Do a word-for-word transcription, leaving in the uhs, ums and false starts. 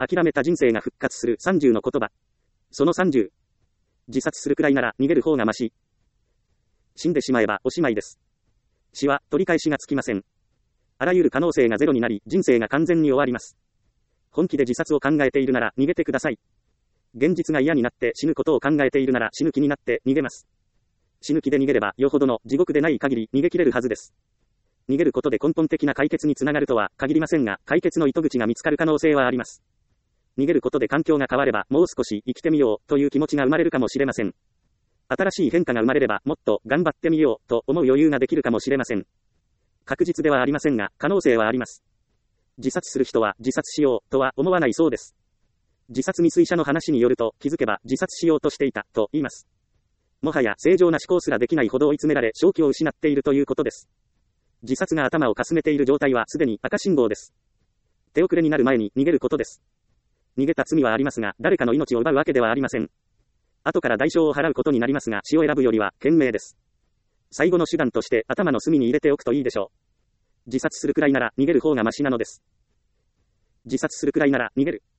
諦めた人生が復活するさんじゅうの言葉。そのさんじゅう。自殺するくらいなら逃げる方がまし。死んでしまえばおしまいです。死は取り返しがつきません。あらゆる可能性がゼロになり、人生が完全に終わります。本気で自殺を考えているなら逃げてください。現実が嫌になって死ぬことを考えているなら死ぬ気になって逃げます。死ぬ気で逃げればよほどの地獄でない限り逃げ切れるはずです。逃げることで根本的な解決につながるとは限りませんが、解決の糸口が見つかる可能性はあります。逃げることで環境が変わればもう少し生きてみようという気持ちが生まれるかもしれません。新しい変化が生まれればもっと頑張ってみようと思う余裕ができるかもしれません。確実ではありませんが、可能性はあります。自殺する人は自殺しようとは思わないそうです。自殺未遂者の話によると、気づけば自殺しようとしていたと言います。もはや正常な思考すらできないほど追い詰められ正気を失っているということです。自殺が頭をかすめている状態はすでに赤信号です。手遅れになる前に逃げることです。逃げた罪はありますが、誰かの命を奪うわけではありません。後から代償を払うことになりますが、死を選ぶよりは賢明です。最後の手段として頭の隅に入れておくといいでしょう。自殺するくらいなら逃げる方がマシなのです。自殺するくらいなら逃げる。